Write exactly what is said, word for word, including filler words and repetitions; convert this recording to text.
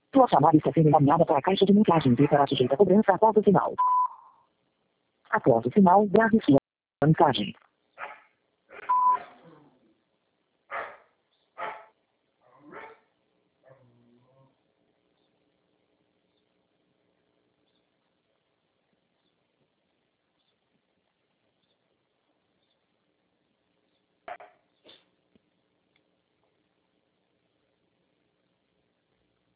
Tua chamada está sendo encaminhada para a caixa de mensagens e será sujeita a cobrança após o sinal. Após o sinal, grave sua mensagem.